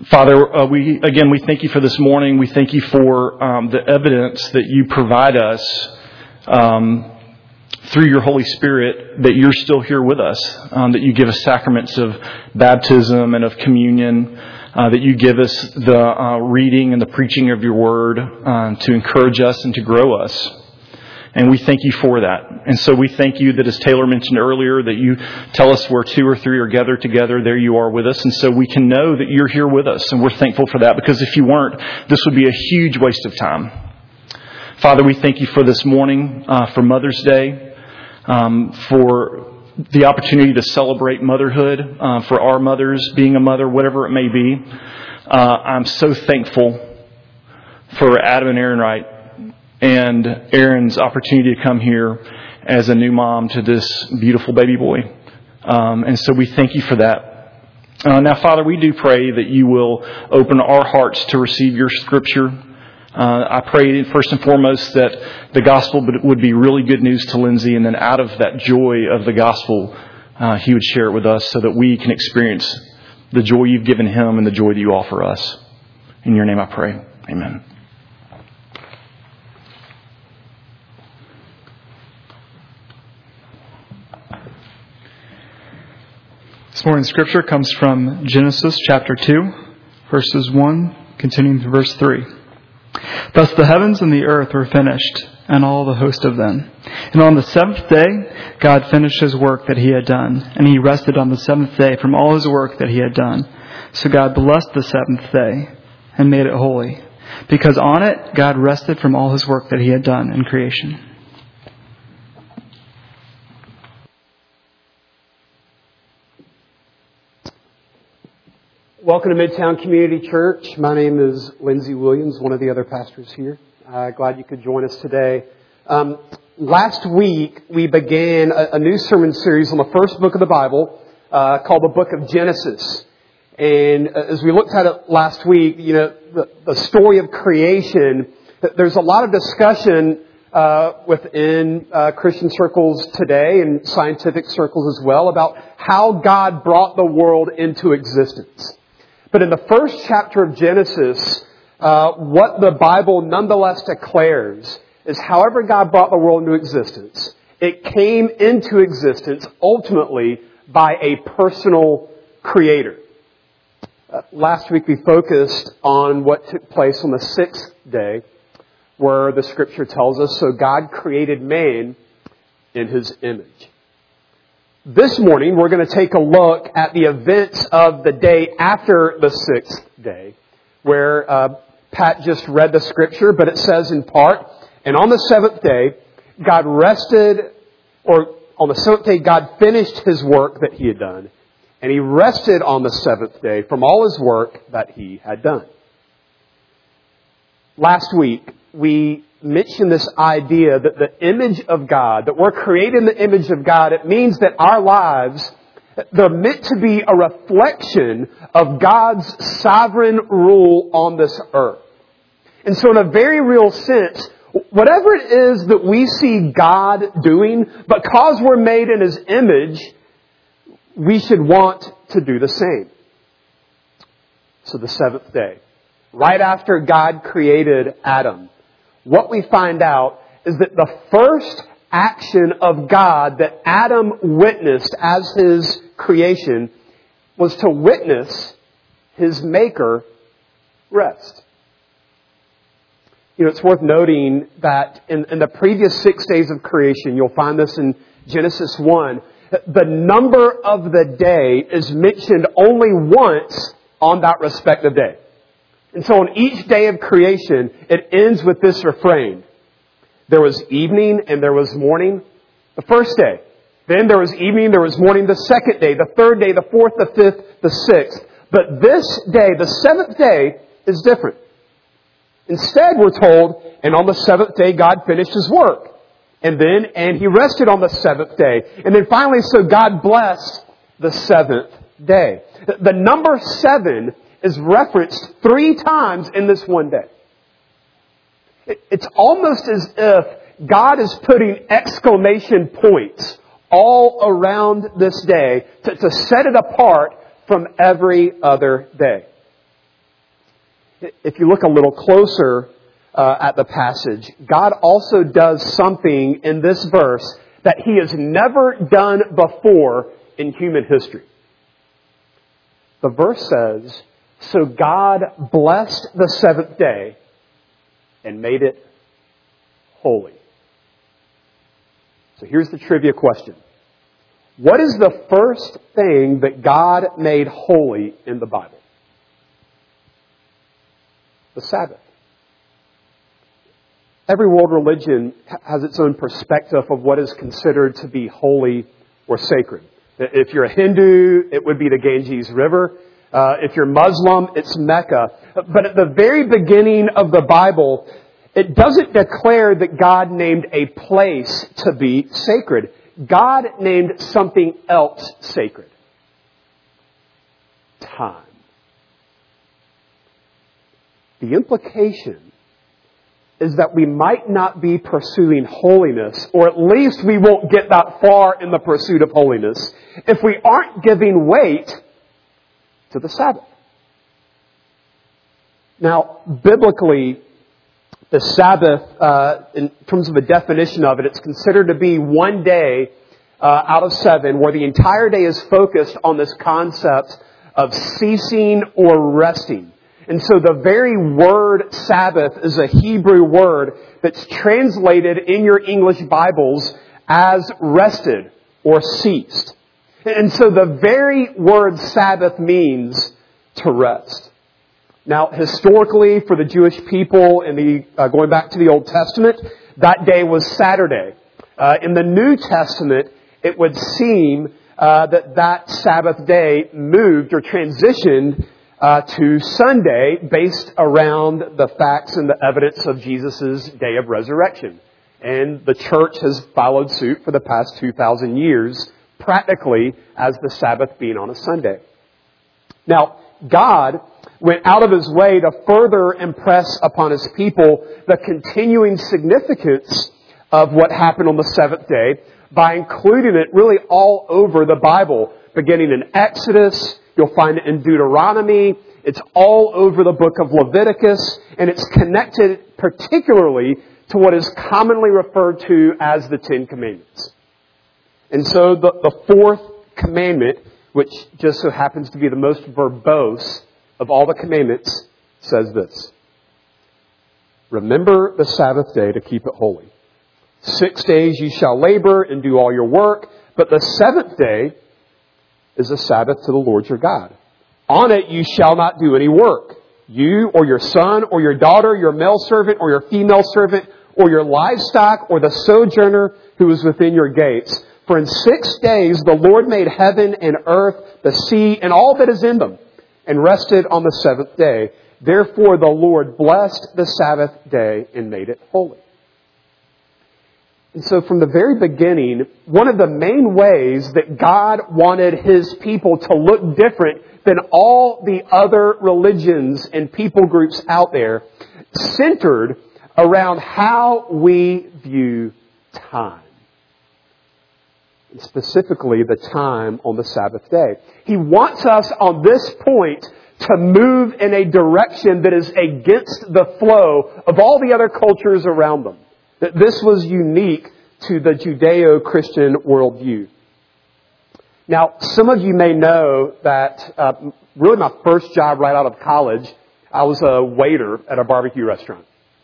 Father, we thank you for this morning. We thank you for the evidence that you provide us through your Holy Spirit that you're still here with us, that you give us sacraments of baptism and of communion, that you give us the reading and the preaching of your word to encourage us and to grow us. And we thank you for that. And so we thank you that, as Taylor mentioned earlier, that you tell us where 2 or 3 are gathered together, there you are with us. And so we can know that you're here with us. And we're thankful for that, because if you weren't, this would be a huge waste of time. Father, we thank you for this morning, for Mother's Day, for the opportunity to celebrate motherhood, for our mothers, being a mother, whatever it may be. I'm so thankful for Adam and Aaron Wright, and Erin's opportunity to come here as a new mom to this beautiful baby boy. And so we thank you for that. Now, Father, we do pray that you will open our hearts to receive your Scripture. I pray first and foremost that the gospel would be really good news to Lindsay, and then out of that joy of the gospel, he would share it with us so that we can experience the joy you've given him and the joy that you offer us. In your name I pray. Amen. This morning's scripture comes from Genesis chapter 2, verses 1, continuing to verse 3. Thus the heavens and the earth were finished, and all the host of them. And on the seventh day, God finished his work that he had done, and he rested on the seventh day from all his work that he had done. So God blessed the seventh day and made it holy, because on it God rested from all his work that he had done in creation. Welcome to Midtown Community Church. My name is Lindsay Williams, one of the other pastors here. Glad you could join us today. Last week, we began a new sermon series on the first book of the Bible called the Book of Genesis. And as we looked at it last week, the story of creation, there's a lot of discussion within Christian circles today and scientific circles as well about how God brought the world into existence. But in the first chapter of Genesis, what the Bible nonetheless declares is however God brought the world into existence, it came into existence ultimately by a personal creator. Last week we focused on what took place on the sixth day, where the scripture tells us, so God created man in his image. This morning, we're going to take a look at the events of the day after the sixth day, where Pat just read the scripture, but it says in part, and on the seventh day, God rested, or on the seventh day, God finished his work that he had done, and he rested on the seventh day from all his work that he had done. Last week, we mentioned this idea that the image of God, that we're created in the image of God, it means that our lives, they're meant to be a reflection of God's sovereign rule on this earth. And so in a very real sense, whatever it is that we see God doing, because we're made in his image, we should want to do the same. So the seventh day, right after God created Adam, what we find out is that the first action of God that Adam witnessed as his creation was to witness his Maker rest. It's worth noting that in the previous 6 days of creation, you'll find this in Genesis 1, the number of the day is mentioned only once on that respective day. And so on each day of creation, it ends with this refrain. There was evening and there was morning the first day. Then there was evening, there was morning the second day, the third day, the fourth, the fifth, the sixth. But this day, the seventh day, is different. Instead, we're told, and on the seventh day, God finished his work. And he rested on the seventh day. And then finally, so God blessed the seventh day. The number 7 is referenced 3 times in this one day. It's almost as if God is putting exclamation points all around this day to set it apart from every other day. if you look a little closer at the passage, God also does something in this verse that He has never done before in human history. The verse says, "So God blessed the seventh day and made it holy." So here's the trivia question. What is the first thing that God made holy in the Bible? The Sabbath. Every world religion has its own perspective of what is considered to be holy or sacred. If you're a Hindu, it would be the Ganges River. If you're Muslim, it's Mecca. But at the very beginning of the Bible, it doesn't declare that God named a place to be sacred. God named something else sacred. Time. The implication is that we might not be pursuing holiness, or at least we won't get that far in the pursuit of holiness, if we aren't giving weight to the Sabbath. Now, biblically, the Sabbath, in terms of the definition of it, it's considered to be one day out of 7 where the entire day is focused on this concept of ceasing or resting. And so the very word Sabbath is a Hebrew word that's translated in your English Bibles as rested or ceased. And so the very word Sabbath means to rest. Now, historically, for the Jewish people, going back to the Old Testament, that day was Saturday. In the New Testament, it would seem that Sabbath day moved or transitioned to Sunday based around the facts and the evidence of Jesus' day of resurrection. And the church has followed suit for the past 2,000 years, practically as the Sabbath being on a Sunday. Now, God went out of His way to further impress upon His people the continuing significance of what happened on the seventh day by including it really all over the Bible, beginning in Exodus. You'll find it in Deuteronomy. It's all over the book of Leviticus, and it's connected particularly to what is commonly referred to as the Ten Commandments. And so the fourth commandment, which just so happens to be the most verbose of all the commandments, says this: "Remember the Sabbath day to keep it holy. 6 days you shall labor and do all your work, but the seventh day is a Sabbath to the Lord your God. On it you shall not do any work. You or your son or your daughter, your male servant or your female servant, or your livestock or the sojourner who is within your gates. For in 6 days the Lord made heaven and earth, the sea, and all that is in them, and rested on the seventh day. Therefore the Lord blessed the Sabbath day and made it holy." And so from the very beginning, one of the main ways that God wanted His people to look different than all the other religions and people groups out there centered around how we view time. And specifically, the time on the Sabbath day. He wants us on this point to move in a direction that is against the flow of all the other cultures around them. That this was unique to the Judeo-Christian worldview. Now, some of you may know that really my first job right out of college, I was a waiter at a barbecue restaurant.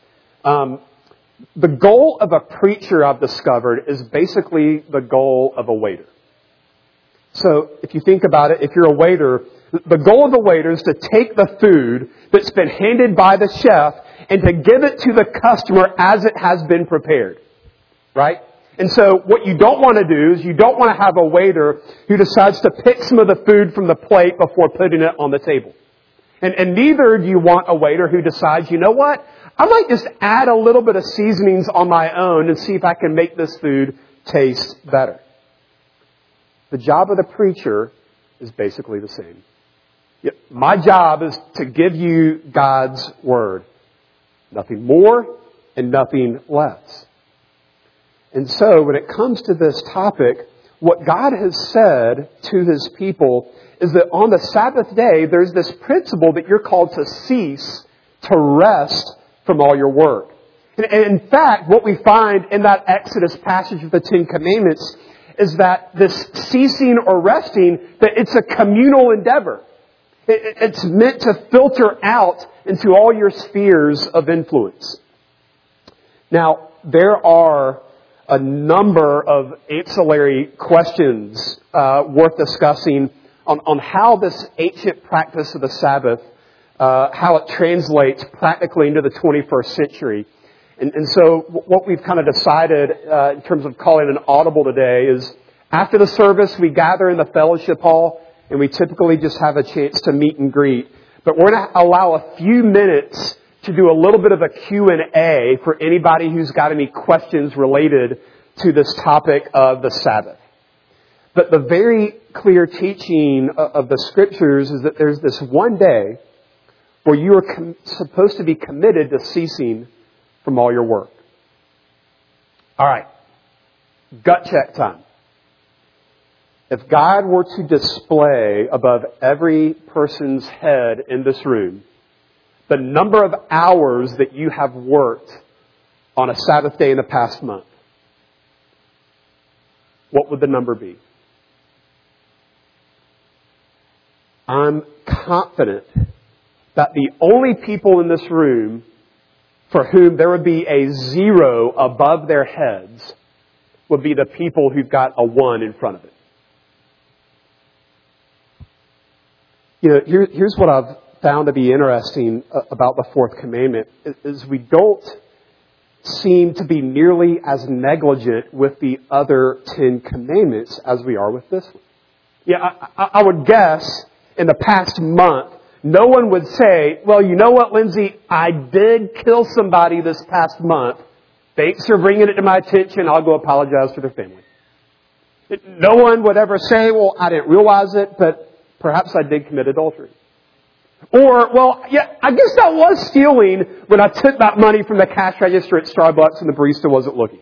The goal of a preacher, I've discovered, is basically the goal of a waiter. So if you think about it, if you're a waiter, the goal of the waiter is to take the food that's been handed by the chef and to give it to the customer as it has been prepared. Right? And so what you don't want to do is you don't want to have a waiter who decides to pick some of the food from the plate before putting it on the table. And neither do you want a waiter who decides, you know what, I might just add a little bit of seasonings on my own and see if I can make this food taste better. The job of the preacher is basically the same. My job is to give you God's Word. Nothing more and nothing less. And so when it comes to this topic, what God has said to His people is that on the Sabbath day, there's this principle that you're called to cease to rest from all your work. And in fact, what we find in that Exodus passage of the Ten Commandments is that this ceasing or resting, that it's a communal endeavor. It's meant to filter out into all your spheres of influence. Now, there are a number of ancillary questions worth discussing on how this ancient practice of the Sabbath, how it translates practically into the 21st century. And so what we've kind of decided in terms of calling an audible today is after the service, we gather in the fellowship hall, and we typically just have a chance to meet and greet. But we're going to allow a few minutes to do a little bit of a Q&A for anybody who's got any questions related to this topic of the Sabbath. But the very clear teaching of the Scriptures is that there's this one day where you are supposed to be committed to ceasing from all your work. All right. Gut check time. If God were to display above every person's head in this room the number of hours that you have worked on a Sabbath day in the past month, what would the number be? I'm confident that the only people in this room for whom there would be a 0 above their heads would be the people who've got a 1 in front of it. You know, here's what I've found to be interesting about the fourth commandment is we don't seem to be nearly as negligent with the other 10 commandments as we are with this one. Yeah, I would guess in the past month, no one would say, well, you know what, Lindsay, I did kill somebody this past month. Thanks for bringing it to my attention. I'll go apologize to their family. No one would ever say, well, I didn't realize it, but perhaps I did commit adultery. Or, well, yeah, I guess I was stealing when I took that money from the cash register at Starbucks and the barista wasn't looking.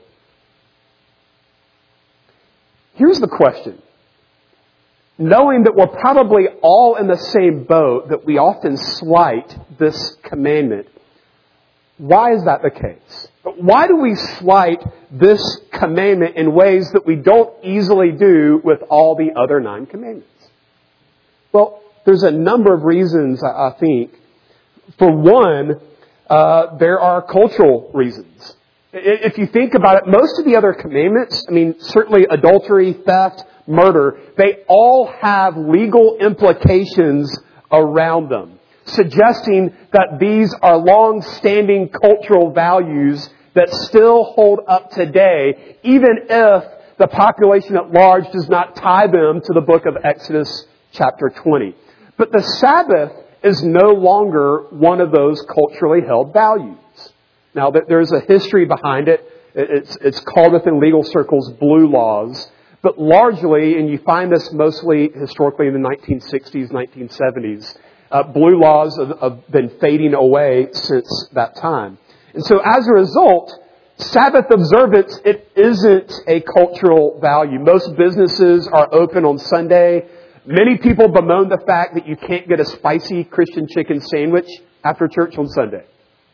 Here's the question. Knowing that we're probably all in the same boat, that we often slight this commandment, why is that the case? Why do we slight this commandment in ways that we don't easily do with all the other 9 commandments? Well, there's a number of reasons, I think. For one, there are cultural reasons. If you think about it, most of the other commandments, I mean, certainly adultery, theft, murder, they all have legal implications around them, suggesting that these are long-standing cultural values that still hold up today, even if the population at large does not tie them to the book of Exodus chapter 20. But the Sabbath is no longer one of those culturally held values. Now, there's a history behind it. It's called within legal circles blue laws. But largely, and you find this mostly historically in the 1960s, 1970s, blue laws have been fading away since that time. And so as a result, Sabbath observance, it isn't a cultural value. Most businesses are open on Sunday. Many people bemoan the fact that you can't get a spicy Christian chicken sandwich after church on Sunday.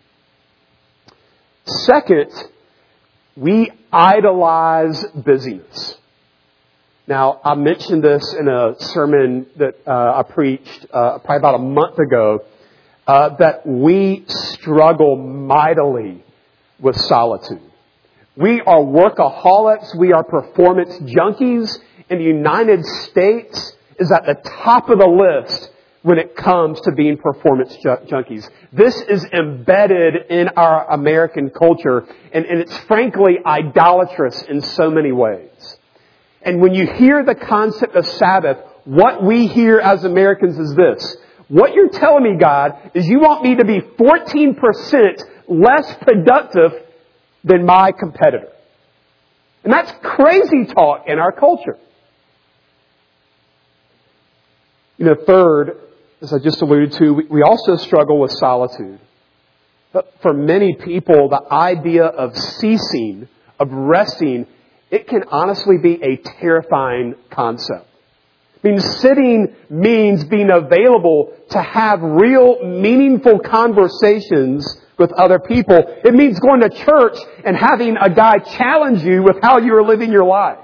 Second, we idolize busyness. Now, I mentioned this in a sermon that I preached probably about a month ago, that we struggle mightily with solitude. We are workaholics. We are performance junkies. And the United States is at the top of the list when it comes to being performance junkies. This is embedded in our American culture, and it's frankly idolatrous in so many ways. And when you hear the concept of Sabbath, what we hear as Americans is this. What you're telling me, God, is you want me to be 14% less productive than my competitor. And that's crazy talk in our culture. You know, third, as I just alluded to, we also struggle with solitude. But for many people, the idea of ceasing, of resting, it can honestly be a terrifying concept. I mean, sitting means being available to have real, meaningful conversations with other people. It means going to church and having a guy challenge you with how you are living your life.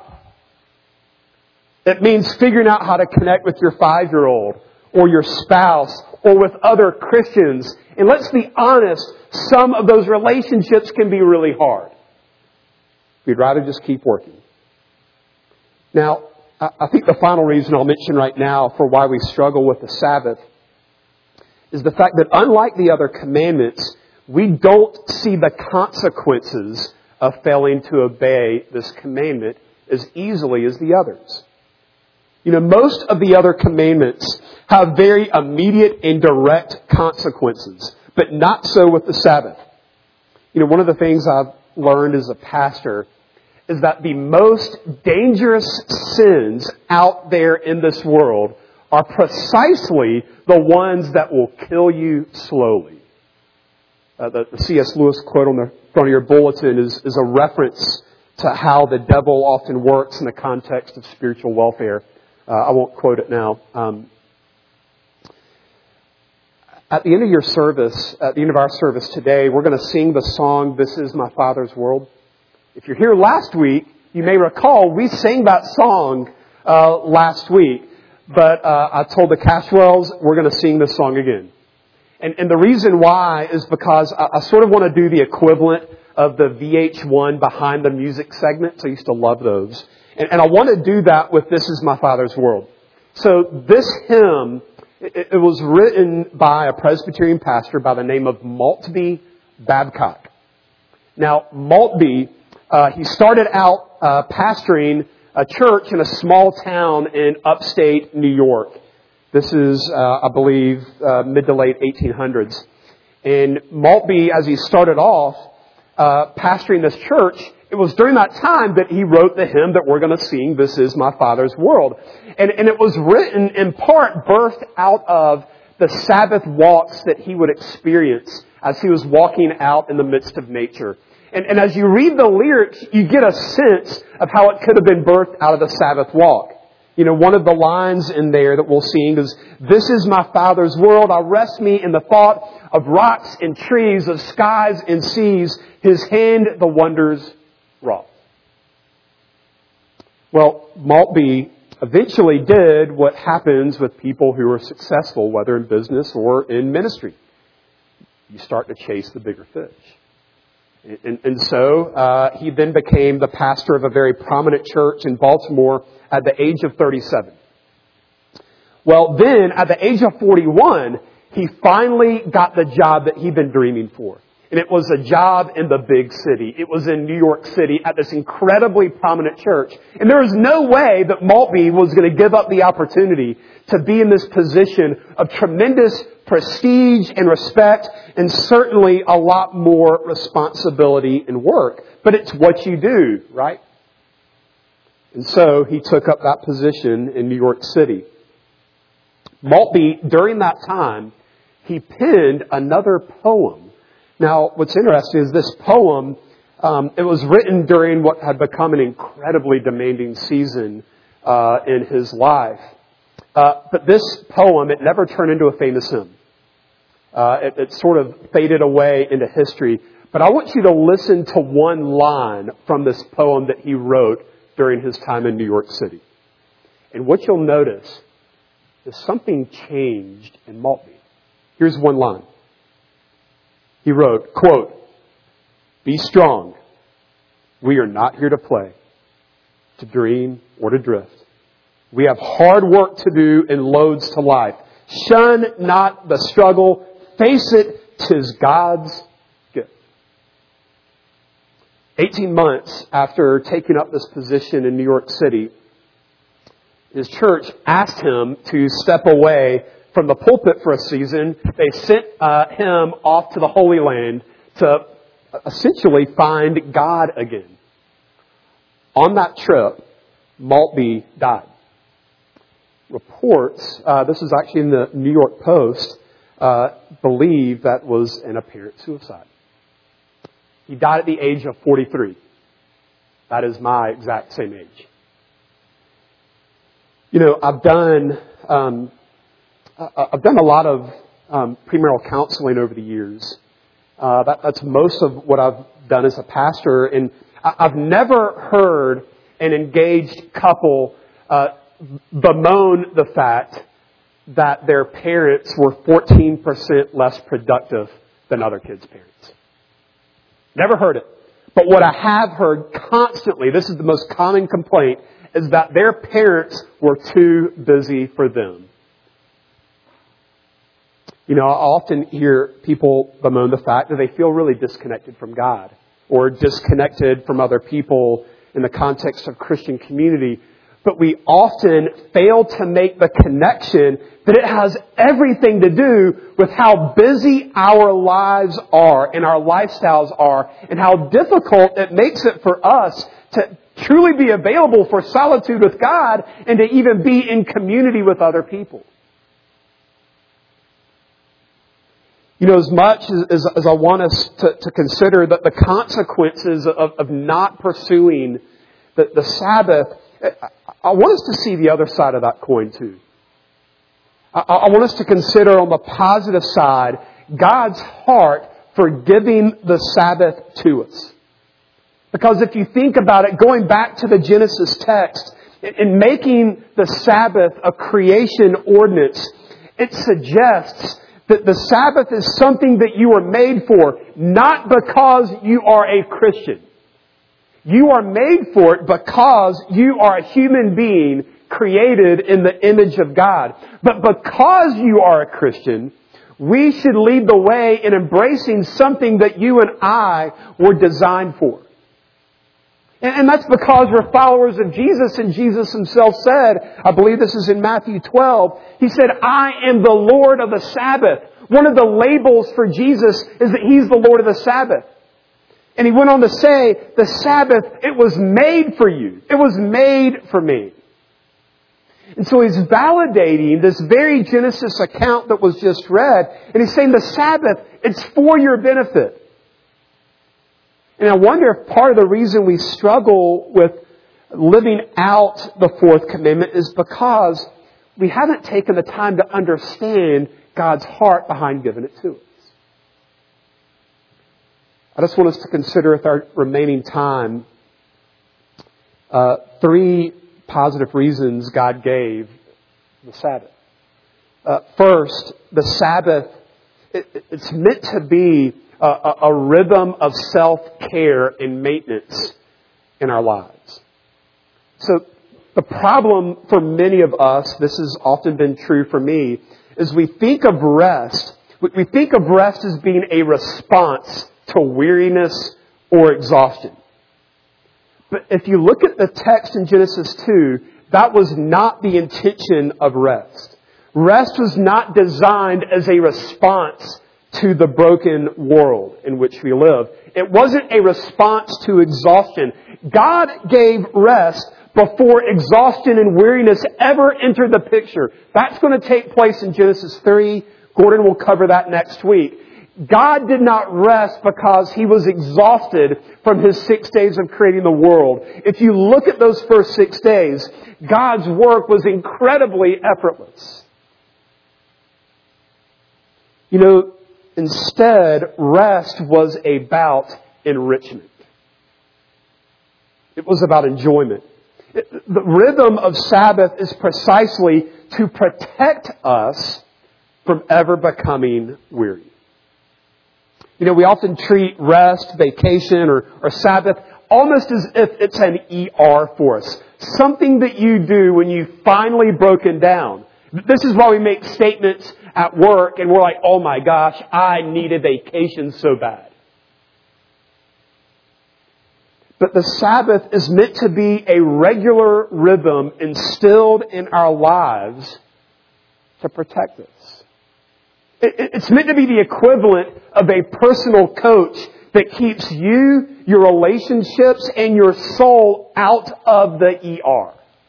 It means figuring out how to connect with your 5-year-old or your spouse or with other Christians. And let's be honest, some of those relationships can be really hard. We'd rather just keep working. Now, I think the final reason I'll mention right now for why we struggle with the Sabbath is the fact that unlike the other commandments, we don't see the consequences of failing to obey this commandment as easily as the others. You know, most of the other commandments have very immediate and direct consequences, but not so with the Sabbath. You know, one of the things I've learned as a pastor is that the most dangerous sins out there in this world are precisely the ones that will kill you slowly. The C.S. Lewis quote on the front of your bulletin is a reference to how the devil often works in the context of spiritual welfare. I won't quote it now. At the end of your service, at the end of our service today, we're going to sing the song, "This Is My Father's World." If you're here last week, you may recall we sang that song last week. But I told the Cashwells we're going to sing this song again. And the reason why is because I sort of want to do the equivalent of the VH1 Behind the Music segments. I used to love those. And I want to do that with This Is My Father's World. So this hymn, it was written by a Presbyterian pastor by the name of Maltby Babcock. Now, Maltby, he started out pastoring a church in a small town in upstate New York. This is, I believe, mid to late 1800s. And Maltby, as he started off pastoring this church, it was during that time that he wrote the hymn that we're going to sing, "This Is My Father's World." And it was written, in part, birthed out of the Sabbath walks that he would experience as he was walking out in the midst of nature. And as you read the lyrics, you get a sense of how it could have been birthed out of the Sabbath walk. You know, one of the lines in there that we'll sing is, "This is my Father's world. I rest me in the thought of rocks and trees, of skies and seas. His hand the wonders wrought." Well, Maltby eventually did what happens with people who are successful, whether in business or in ministry. You start to chase the bigger fish. And so he then became the pastor of a very prominent church in Baltimore at the age of 37. Well, then, at the age of 41, he finally got the job that he'd been dreaming for. And it was a job in the big city. It was in New York City at this incredibly prominent church. And there was no way that Maltby was going to give up the opportunity to be in this position of tremendous prestige and respect, and certainly a lot more responsibility and work. But it's what you do, right? And so he took up that position in New York City. Maltby, during that time, he penned another poem. Now, what's interesting is this poem, it was written during what had become an incredibly demanding season in his life. But this poem, it never turned into a famous hymn. It sort of faded away into history. But I want you to listen to one line from this poem that he wrote during his time in New York City. And what you'll notice is something changed in Maltby. Here's one line. He wrote, quote, "Be strong. We are not here to play, to dream, or to drift. We have hard work to do and loads to life. Shun not the struggle. Face it, 'tis God's gift." 18 months after taking up this position in New York City, his church asked him to step away from the pulpit for a season. They sent him off to the Holy Land to essentially find God again. On that trip, Maltby died. Reports, this is actually in the New York Post, believe that was an apparent suicide. He died at the age of 43. That is my exact same age. I've done a lot of premarital counseling over the years. That's most of what I've done as a pastor, and I've never heard an engaged couple bemoan the fact that their parents were 14% less productive than other kids' parents. Never heard it. But what I have heard constantly, this is the most common complaint, is that their parents were too busy for them. I often hear people bemoan the fact that they feel really disconnected from God or disconnected from other people in the context of Christian community. But we often fail to make the connection that it has everything to do with how busy our lives are and our lifestyles are and how difficult it makes it for us to truly be available for solitude with God and to even be in community with other people. As much as I want us to consider the consequences of not pursuing the Sabbath, I want us to see the other side of that coin too. I want us to consider on the positive side God's heart for giving the Sabbath to us. Because if you think about it, going back to the Genesis text, in making the Sabbath a creation ordinance, it suggests that the Sabbath is something that you are made for, not because you are a Christian. You are made for it because you are a human being created in the image of God. But because you are a Christian, we should lead the way in embracing something that you and I were designed for. And that's because we're followers of Jesus, and Jesus Himself said, I believe this is in Matthew 12, He said, I am the Lord of the Sabbath. One of the labels for Jesus is that He's the Lord of the Sabbath. And He went on to say, the Sabbath, it was made for you. It was made for me. And so He's validating this very Genesis account that was just read. And He's saying the Sabbath, it's for your benefit. And I wonder if part of the reason we struggle with living out the fourth commandment is because we haven't taken the time to understand God's heart behind giving it to us. I just want us to consider with our remaining time 3 positive reasons God gave the Sabbath. First, the Sabbath, it's meant to be a rhythm of self-care and maintenance in our lives. So the problem for many of us, this has often been true for me, is we think of rest as being a response to weariness or exhaustion. But if you look at the text in Genesis 2, that was not the intention of rest. Rest was not designed as a response to the broken world in which we live. It wasn't a response to exhaustion. God gave rest before exhaustion and weariness ever entered the picture. That's going to take place in Genesis 3. Gordon will cover that next week. God did not rest because He was exhausted from His 6 days of creating the world. If you look at those first 6 days, God's work was incredibly effortless. Instead, rest was about enrichment. It was about enjoyment. The rhythm of Sabbath is precisely to protect us from ever becoming weary. We often treat rest, vacation, or Sabbath almost as if it's an ER for us. Something that you do when you've finally broken down. This is why we make statements at work and we're like, oh my gosh, I need a vacation so bad. But the Sabbath is meant to be a regular rhythm instilled in our lives to protect us. It's meant to be the equivalent of a personal coach that keeps you, your relationships, and your soul out of the ER.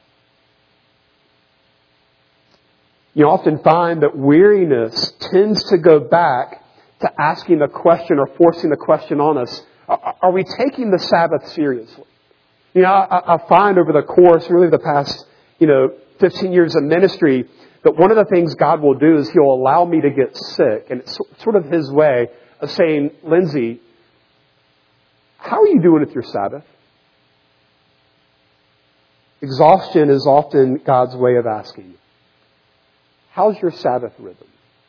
You often find that weariness tends to go back to asking the question or forcing the question on us, are we taking the Sabbath seriously? I find over the course, really the past, 15 years of ministry that one of the things God will do is He'll allow me to get sick. And it's sort of His way of saying, Lindsay, how are you doing with your Sabbath? Exhaustion is often God's way of asking, how's your Sabbath rhythm?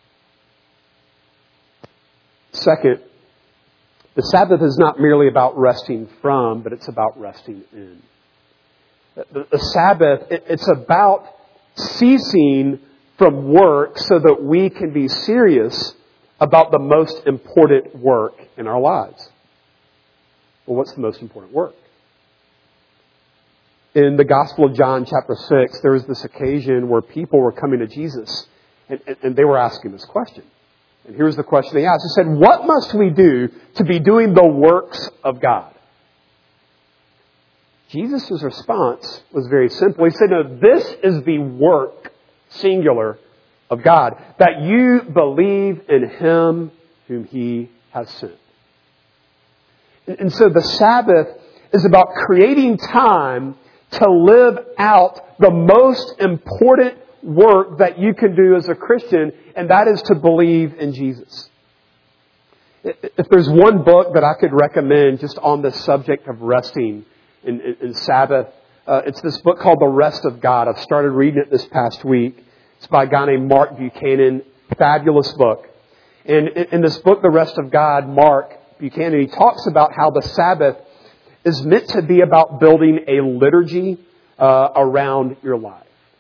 Second, the Sabbath is not merely about resting from, but it's about resting in. The Sabbath, it's about ceasing from work so that we can be serious about the most important work in our lives. Well, what's the most important work? In the Gospel of John, chapter 6, there was this occasion where people were coming to Jesus and they were asking this question. And here's the question they asked. They said, what must we do to be doing the works of God? Jesus' response was very simple. He said, no, this is the work, singular, of God, that you believe in Him whom He has sent. And so the Sabbath is about creating time to live out the most important work that you can do as a Christian, and that is to believe in Jesus. If there's one book that I could recommend just on the subject of resting in Sabbath, it's this book called The Rest of God. I've started reading it this past week. It's by a guy named Mark Buchanan. Fabulous book. And in this book, The Rest of God, Mark Buchanan, he talks about how the Sabbath is meant to be about building a liturgy around your life.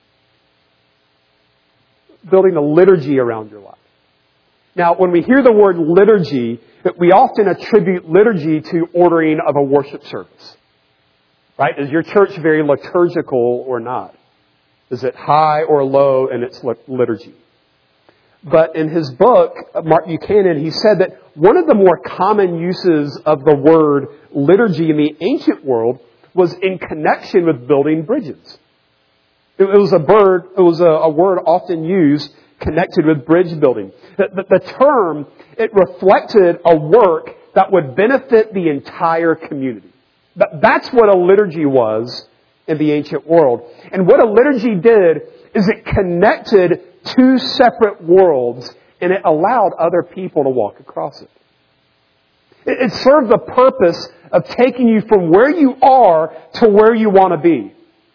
Building a liturgy around your life. Now, when we hear the word liturgy, we often attribute liturgy to ordering of a worship service. Right? Is your church very liturgical or not? Is it high or low in its liturgy? But in his book, Mark Buchanan, he said that one of the more common uses of the word liturgy in the ancient world was in connection with building bridges. It was a word often used connected with bridge building. The term, it reflected a work that would benefit the entire community. That's what a liturgy was in the ancient world. And what a liturgy did is it connected two separate worlds and it allowed other people to walk across it. It served the purpose of taking you from where you are to where you want to be.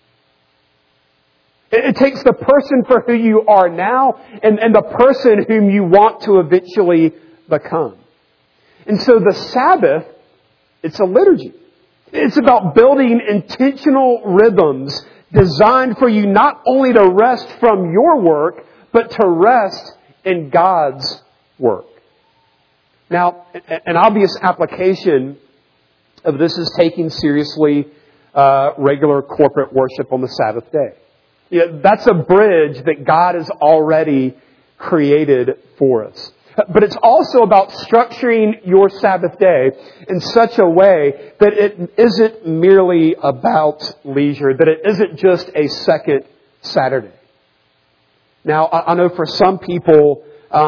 It takes the person for who you are now and the person whom you want to eventually become. And so the Sabbath, it's a liturgy. It's about building intentional rhythms designed for you not only to rest from your work, but to rest in God's work. Now, an obvious application of this is taking seriously regular corporate worship on the Sabbath day. That's a bridge that God has already created for us. But it's also about structuring your Sabbath day in such a way that it isn't merely about leisure, that it isn't just a second Saturday. Now, I know for some people,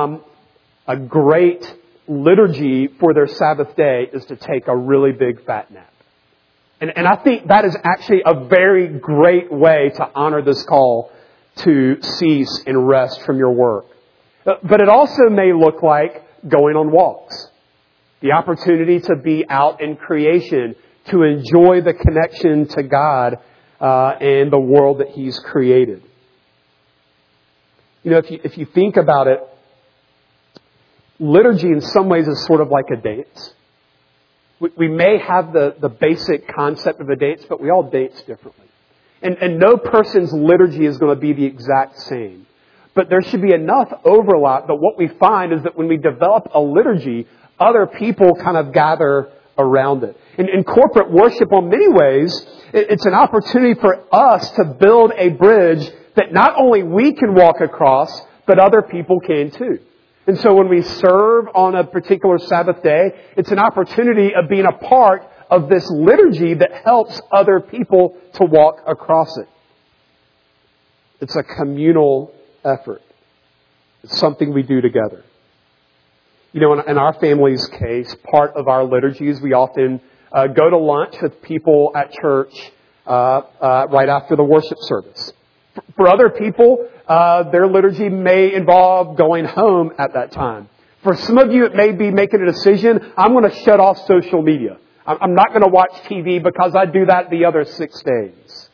a great liturgy for their Sabbath day is to take a really big fat nap. And I think that is actually a very great way to honor this call to cease and rest from your work. But it also may look like going on walks. The opportunity to be out in creation, to enjoy the connection to God and the world that He's created. You know, if you think about it, liturgy in some ways is sort of like a dance. We may have the basic concept of a dance, but we all dance differently. And no person's liturgy is going to be the exact same. But there should be enough overlap that what we find is that when we develop a liturgy, other people kind of gather around it. In corporate worship, in many ways, it's an opportunity for us to build a bridge that not only we can walk across, but other people can too. And so when we serve on a particular Sabbath day, it's an opportunity of being a part of this liturgy that helps other people to walk across it. It's a communal effort. It's something we do together. You know, in our family's case, part of our liturgies, we often go to lunch with people at church right after the worship service. For other people, their liturgy may involve going home at that time. For some of you, it may be making a decision, I'm going to shut off social media. I'm not going to watch TV because I do that the other 6 days.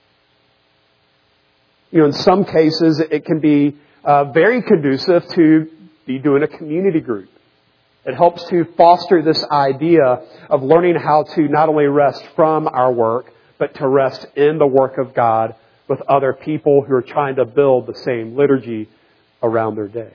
In some cases, it can be very conducive to be doing a community group. It helps to foster this idea of learning how to not only rest from our work, but to rest in the work of God with other people who are trying to build the same liturgy around their day.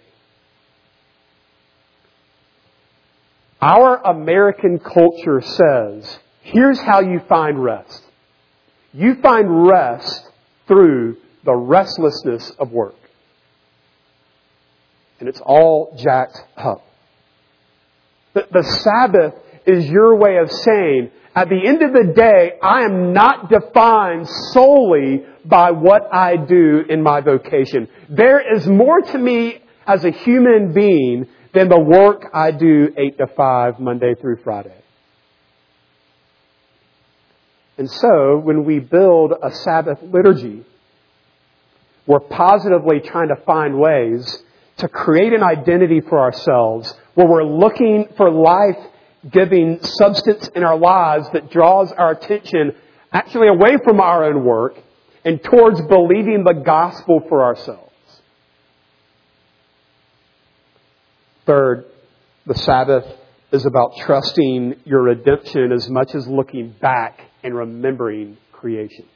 Our American culture says, here's how you find rest. You find rest through the restlessness of work. And it's all jacked up. The Sabbath is your way of saying, at the end of the day, I am not defined solely by what I do in my vocation. There is more to me as a human being than the work I do 8 to 5, Monday through Friday. And so, when we build a Sabbath liturgy, we're positively trying to find ways to create an identity for ourselves where we're looking for life-giving substance in our lives that draws our attention actually away from our own work and towards believing the gospel for ourselves. Third, the Sabbath is about trusting your redemption as much as looking back and remembering creation.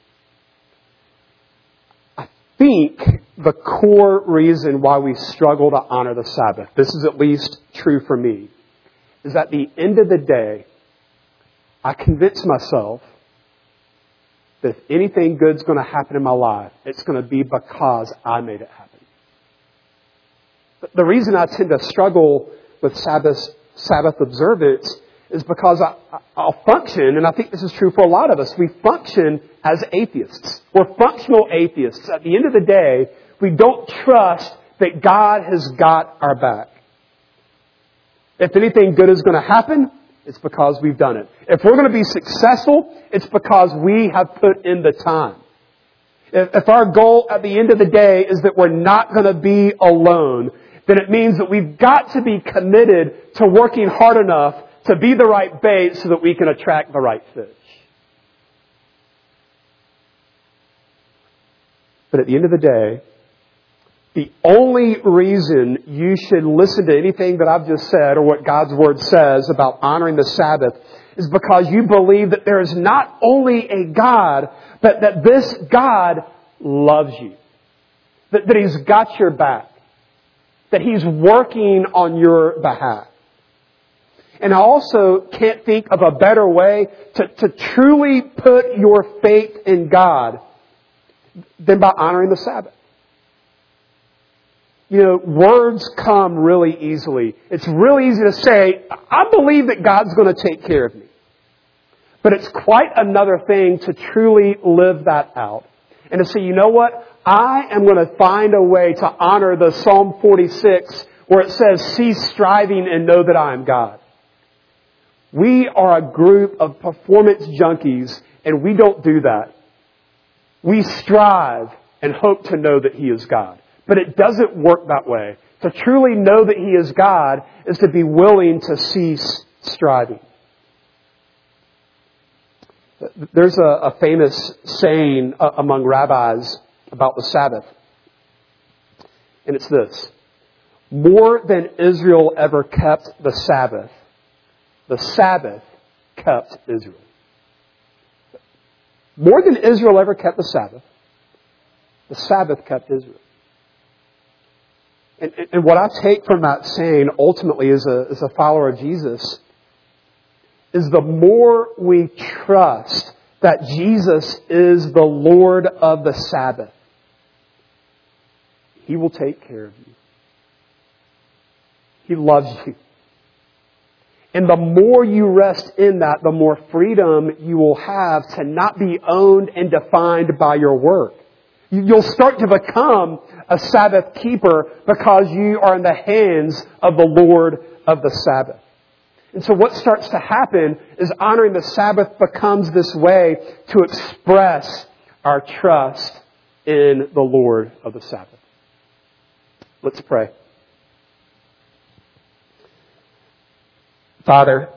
I think the core reason why we struggle to honor the Sabbath, this is at least true for me, is at the end of the day, I convince myself that if anything good's going to happen in my life, it's going to be because I made it happen. The reason I tend to struggle with Sabbath observance is because I'll function, and I think this is true for a lot of us, we function as atheists. We're functional atheists. At the end of the day, we don't trust that God has got our back. If anything good is going to happen, it's because we've done it. If we're going to be successful, it's because we have put in the time. If our goal at the end of the day is that we're not going to be alone, then it means that we've got to be committed to working hard enough to be the right bait so that we can attract the right fish. But at the end of the day, the only reason you should listen to anything that I've just said or what God's Word says about honoring the Sabbath is because you believe that there is not only a God, but that this God loves you. That He's got your back. That He's working on your behalf. And I also can't think of a better way to truly put your faith in God than by honoring the Sabbath. Words come really easily. It's really easy to say, I believe that God's going to take care of me. But it's quite another thing to truly live that out. And to say, you know what? I am going to find a way to honor the Psalm 46 where it says, cease striving and know that I am God. We are a group of performance junkies, and we don't do that. We strive and hope to know that He is God. But it doesn't work that way. To truly know that He is God is to be willing to cease striving. There's a famous saying among rabbis about the Sabbath. And it's this. More than Israel ever kept the Sabbath kept Israel. More than Israel ever kept the Sabbath kept Israel. And what I take from that saying ultimately as a follower of Jesus is the more we trust that Jesus is the Lord of the Sabbath, He will take care of you. He loves you. And the more you rest in that, the more freedom you will have to not be owned and defined by your work. You'll start to become a Sabbath keeper because you are in the hands of the Lord of the Sabbath. And so what starts to happen is honoring the Sabbath becomes this way to express our trust in the Lord of the Sabbath. Let's pray. Father,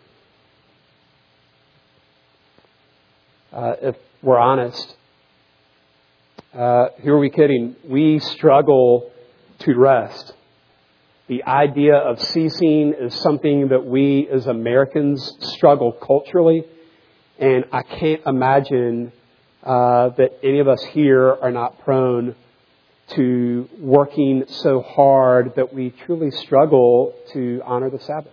if we're honest, who are we kidding? We struggle to rest. The idea of ceasing is something that we as Americans struggle culturally, and I can't imagine that any of us here are not prone to working so hard that we truly struggle to honor the Sabbath.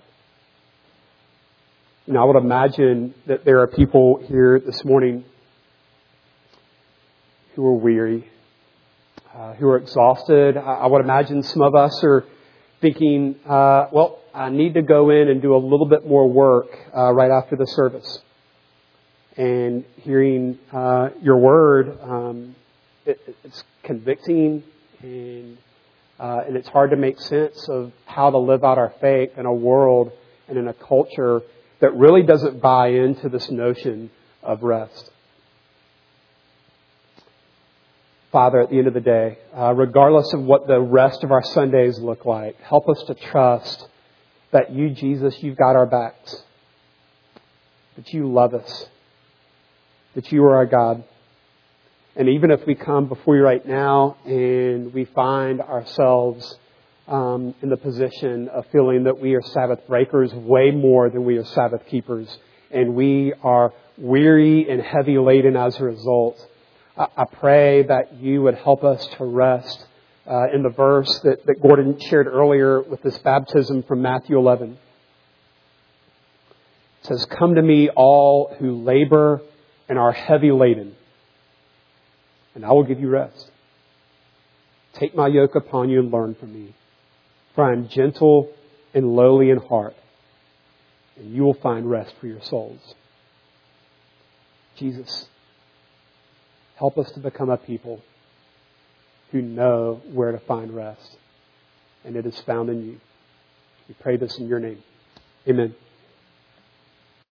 I would imagine that there are people here this morning who are weary, who are exhausted. I would imagine some of us are thinking, I need to go in and do a little bit more work right after the service. And hearing your word, it's convicting, and it's hard to make sense of how to live out our faith in a world and in a culture that really doesn't buy into this notion of rest. Father, at the end of the day, regardless of what the rest of our Sundays look like, help us to trust that you, Jesus, you've got our backs, that you love us, that you are our God. And even if we come before you right now and we find ourselves in the position of feeling that we are Sabbath breakers way more than we are Sabbath keepers, and we are weary and heavy laden as a result, I pray that you would help us to rest in the verse that Gordon shared earlier with this baptism from Matthew 11. It says, "Come to me all who labor and are heavy laden, and I will give you rest. Take my yoke upon you and learn from me. For I am gentle and lowly in heart, and you will find rest for your souls." Jesus, help us to become a people who know where to find rest, and it is found in you. We pray this in your name. Amen.